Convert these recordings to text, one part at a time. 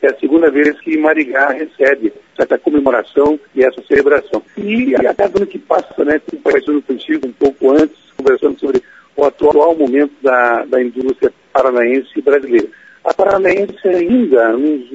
é a segunda vez que Maringá recebe essa comemoração e essa celebração. E a cada ano que passa, né, conversando contigo um pouco antes, conversando sobre o atual momento da indústria paranaense e brasileira. A paranaense ainda,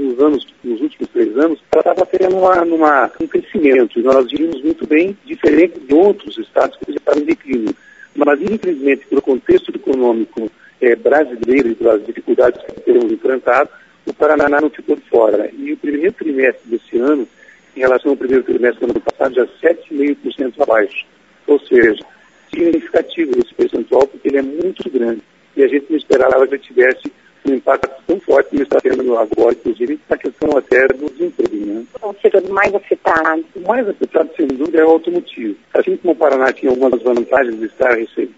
nos últimos 3 anos, ela estava tendo um crescimento, e nós vimos muito bem, diferente de outros estados que já estavam em declínio. Mas, infelizmente, pelo contexto econômico brasileiro e pelas dificuldades que temos enfrentado, o Paraná não ficou de fora. E o primeiro trimestre desse ano, em relação ao primeiro trimestre do ano passado, já 7,5% abaixo. Ou seja, significativo esse percentual, porque ele é muito grande. E a gente não esperava que ele tivesse um impacto tão forte que está tendo agora, inclusive, na questão até do desemprego, né? O setor mais afetado? O mais afetado, sem dúvida, é o automotivo. Assim como o Paraná tinha algumas vantagens de estar recebendo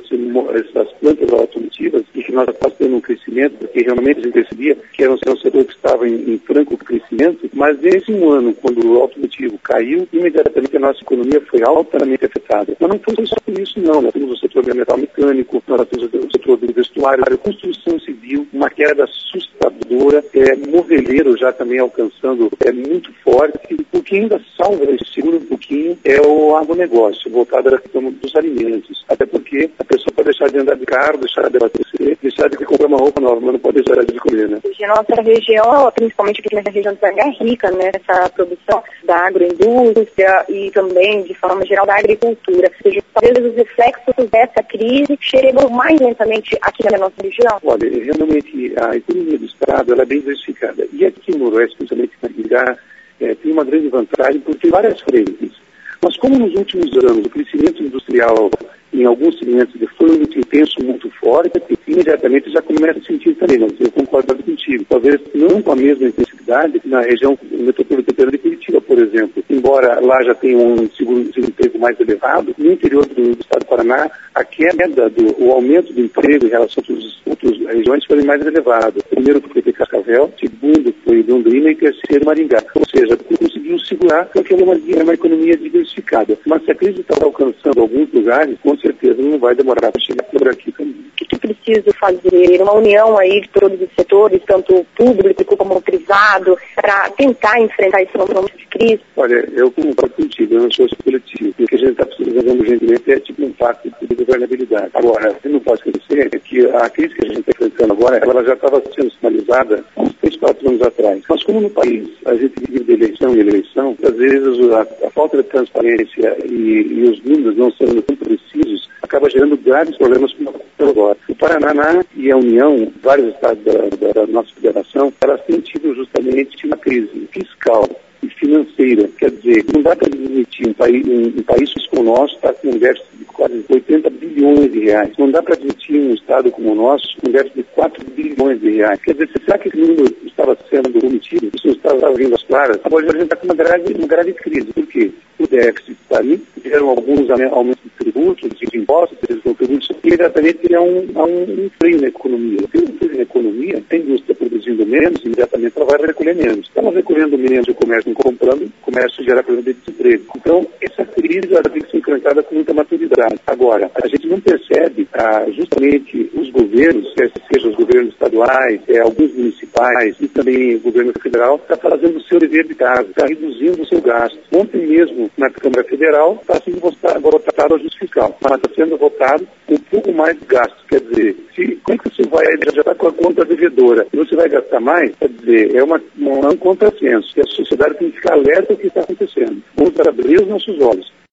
essas plantas automotivas, e que nós estamos tendo um crescimento, porque realmente a gente percebia que era um setor que estava em franco crescimento, mas nesse ano, quando o automotivo caiu, imediatamente a nossa economia foi altamente afetada. Mas não foi só por isso, não. Nós temos o setor do metal mecânico, nós temos o setor do vestuário, a construção civil, uma queda assustadora, moveleiro já também alcançando muito forte. O que ainda salva e segura um pouquinho é o agronegócio, voltado à questão dos alimentos. Até porque a pessoa pode deixar de andar de carro, deixar de abastecer, deixar de comprar uma roupa nova, mas não pode deixar de comer, né? A nossa região, principalmente aqui na região do Paraná, é rica nessa produção da agroindústria e também, de forma geral, da agricultura. Ou seja, talvez os reflexos dessa crise chegam mais lentamente aqui na nossa região. Olha, realmente a economia do Estado ela é bem diversificada. E aqui no Noroeste, principalmente em Maringá, tem uma grande vantagem por ter várias frentes. Mas como nos últimos anos o crescimento industrial em alguns segmentos foi muito intenso, muito forte, imediatamente já começa a sentir também, mas eu concordo contigo. Talvez não com a mesma intensidade que na região metropolitana de Curitiba, por exemplo. Embora lá já tenha um seguro-emprego mais elevado, no interior do estado do Paraná, a queda, o aumento do emprego em relação a outras regiões foi mais elevado. Primeiro foi de Cascavel, segundo foi Londrina e terceiro Maringá. Ou seja, conseguiu segurar porque é uma economia diversificada. Mas se a crise está alcançando alguns lugares, com certeza não vai demorar para chegar por aqui também. O que preciso fazer? Uma união aí de todos os setores, tanto público como privado, para tentar enfrentar esse momento de crise? Olha, eu concordo contigo, eu não sou coletivo. O que a gente está precisando urgentemente é tipo um pacto de governabilidade. Agora, eu não posso esquecer que a crise que a gente está enfrentando agora, ela já estava sendo sinalizada há uns 3, 4 anos atrás. Mas como no país a gente vive de eleição em eleição, às vezes a falta de transparência e os números não sendo tão precisos, acaba gerando graves problemas como agora. O Paraná e a União, vários estados da nossa federação, elas têm tido justamente uma crise fiscal e financeira. Quer dizer, não dá para admitir um país como o nosso está com um déficit de quase 80 bilhões de reais. Não dá para admitir um estado como o nosso com um déficit de 4 bilhões de reais. Quer dizer, será que esse número estava sendo omitido? Isso não estava vindo às claras? Agora a gente está com uma grave crise. Por quê? O déficit está aí, tiveram alguns aumentos de tributos, de impostos, de contributos, e imediatamente há um freio na economia. Tem um freio na economia, tem indústria produzindo menos, imediatamente ela vai recolher menos. Estamos recolhendo menos, o comércio não comprando, o comércio gera problema de desemprego. Então, essa crise ela tem que ser enfrentada com muita maturidade. Agora, a gente não percebe justamente os governos, sejam os governos estaduais, alguns municipais e também o governo federal, está fazendo o seu dever de casa, está reduzindo o seu gasto. Ontem mesmo, na Câmara Federal, está sendo votado o ajuste fiscal, mas está sendo votado um pouco mais de gasto. Quer dizer, como é que você vai, já está com a conta devedora, e você vai gastar mais? Quer dizer, é um contrassenso, e a sociedade tem que ficar alerta ao que está acontecendo. Vamos abrir os nossos olhos.